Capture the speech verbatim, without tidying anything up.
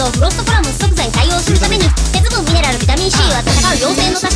フロストコラムス即座に対応するために鉄分ミネラルビタミン C は戦う妖精の